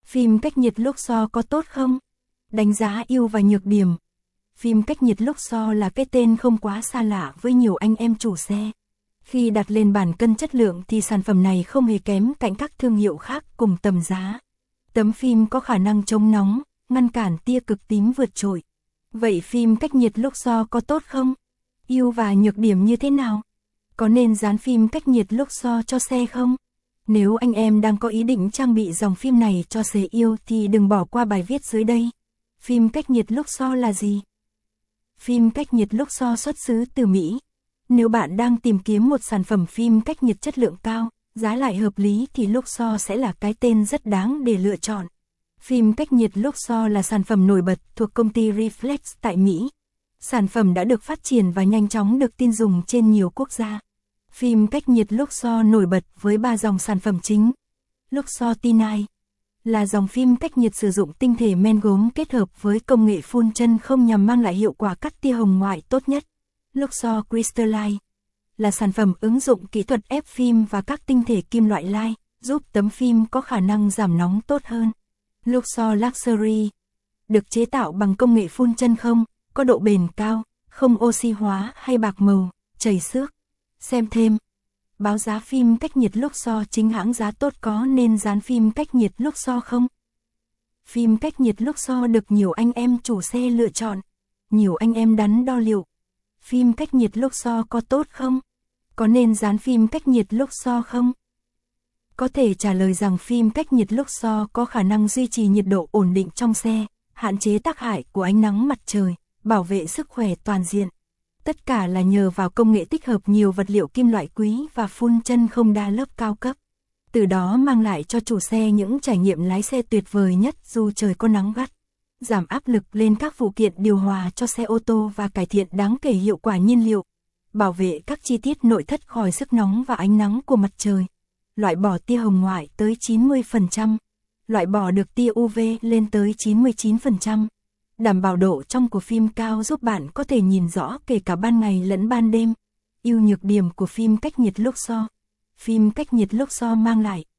Phim cách nhiệt Luxor có tốt không? Đánh giá ưu và nhược điểm. Phim cách nhiệt Luxor là cái tên không quá xa lạ với nhiều anh em chủ xe. Khi đặt lên bàn cân chất lượng thì sản phẩm này không hề kém cạnh các thương hiệu khác cùng tầm giá. Tấm phim có khả năng chống nóng, ngăn cản tia cực tím vượt trội. Vậy phim cách nhiệt Luxor có tốt không? Ưu và nhược điểm như thế nào? Có nên dán phim cách nhiệt Luxor cho xe không? Nếu anh em đang có ý định trang bị dòng phim này cho xe yêu thì đừng bỏ qua bài viết dưới đây. Phim cách nhiệt Luxor là gì? Phim cách nhiệt Luxor xuất xứ từ Mỹ. Nếu bạn đang tìm kiếm một sản phẩm phim cách nhiệt chất lượng cao, giá lại hợp lý thì Luxor sẽ là cái tên rất đáng để lựa chọn. Phim cách nhiệt Luxor là sản phẩm nổi bật thuộc công ty Reflex tại Mỹ. Sản phẩm đã được phát triển và nhanh chóng được tin dùng trên nhiều quốc gia. Phim cách nhiệt Luxor nổi bật với 3 dòng sản phẩm chính. Luxor T9 là dòng phim cách nhiệt sử dụng tinh thể men gốm kết hợp với công nghệ phun chân không nhằm mang lại hiệu quả cắt tia hồng ngoại tốt nhất. Luxor Crystalline là sản phẩm ứng dụng kỹ thuật ép phim và các tinh thể kim loại lai, giúp tấm phim có khả năng giảm nóng tốt hơn. Luxor Luxury được chế tạo bằng công nghệ phun chân không, có độ bền cao, không oxy hóa hay bạc màu, chảy xước. Xem thêm. Báo giá phim cách nhiệt Luxor chính hãng giá tốt có nên dán phim cách nhiệt Luxor không? Phim cách nhiệt Luxor được nhiều anh em chủ xe lựa chọn. Nhiều anh em đắn đo liệu. Phim cách nhiệt Luxor có tốt không? Có nên dán phim cách nhiệt Luxor không? Có thể trả lời rằng phim cách nhiệt Luxor có khả năng duy trì nhiệt độ ổn định trong xe, hạn chế tác hại của ánh nắng mặt trời, bảo vệ sức khỏe toàn diện. Tất cả là nhờ vào công nghệ tích hợp nhiều vật liệu kim loại quý và phun chân không đa lớp cao cấp. Từ đó mang lại cho chủ xe những trải nghiệm lái xe tuyệt vời nhất dù trời có nắng gắt. Giảm áp lực lên các phụ kiện điều hòa cho xe ô tô và cải thiện đáng kể hiệu quả nhiên liệu. Bảo vệ các chi tiết nội thất khỏi sức nóng và ánh nắng của mặt trời. Loại bỏ tia hồng ngoại tới 90%. Loại bỏ được tia UV lên tới 99%. Đảm bảo độ trong của phim cao giúp bạn có thể nhìn rõ kể cả ban ngày lẫn ban đêm. Ưu nhược điểm của phim cách nhiệt Luxor. Phim cách nhiệt Luxor mang lại